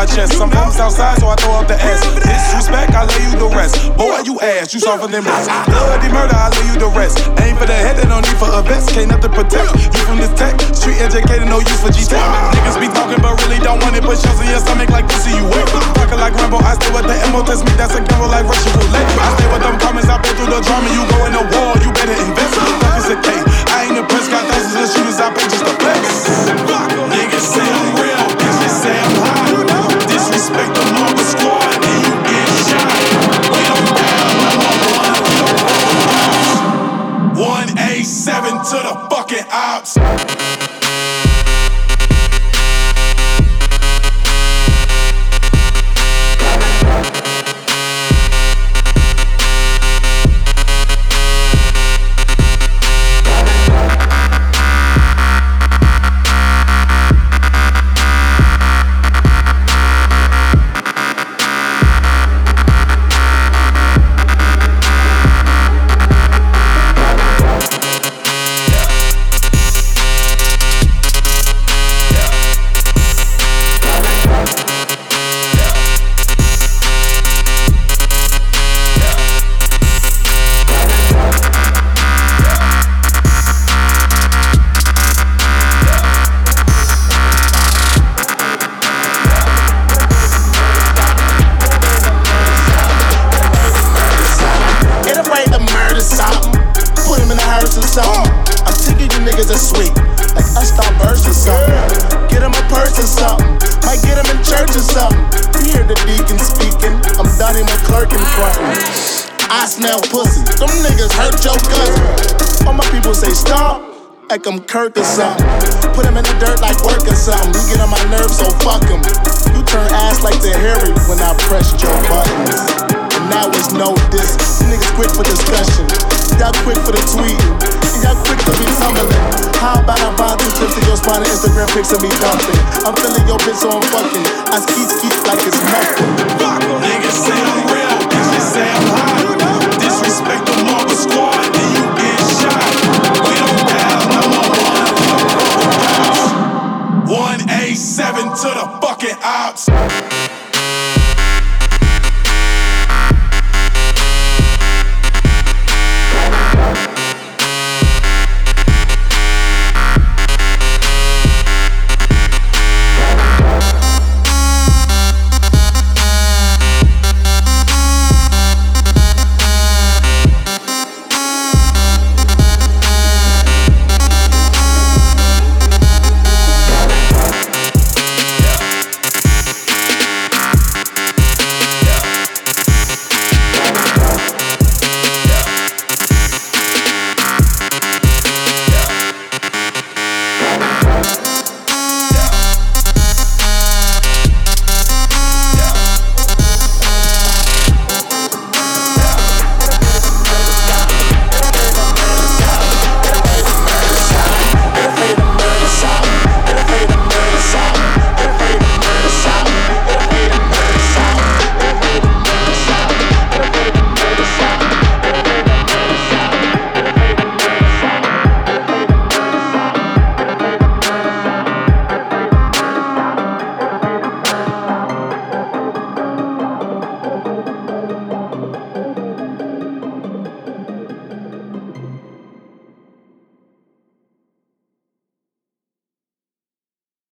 chest. I'm from Southside, so I throw up the S. Disrespect, I lay you the rest. Boy, you ass, you softer than breast. Bloody murder, I lay you the rest. Aim for the head, they don't need for a vest. Can't nothing protect you from this tech. Street educated, no use for G-Tech. Niggas be talking, but really don't want it. Put shells in your stomach like pussy, you wet. Talking like Rambo, I stay with the MO. Test me, that's a gamble like Russian roulette. I stay with them comments, I been through the drama. You go in the war, you better invest. Fuck is a K. I ain't impressed, got thousands of shooters, I pay just a flex. Niggas say I'm real, bitches say I'm hot. Disrespect the Marvel Squad, and you get shot. We don't down, I'm on 187 to the fucking ops. Like I'm Kirk or something. Put him in the dirt like work or something. You get on my nerves, so fuck him. You turn ass like the Harry when I pressed your buttons. And now it's no diss. You niggas quick for discussion. Y'all quick for the tweeting. And y'all quick to be tumbling. How about I buy 2 clips of your spine and Instagram pics of me dumping? I'm feeling your bitch, so I'm fucking. I skeet like it's nothing. Niggas say I'm real, bitches say I'm hot. Disrespect the Marvel Squad, and you get shot. We don't down, I'm on 187 to the fucking ops.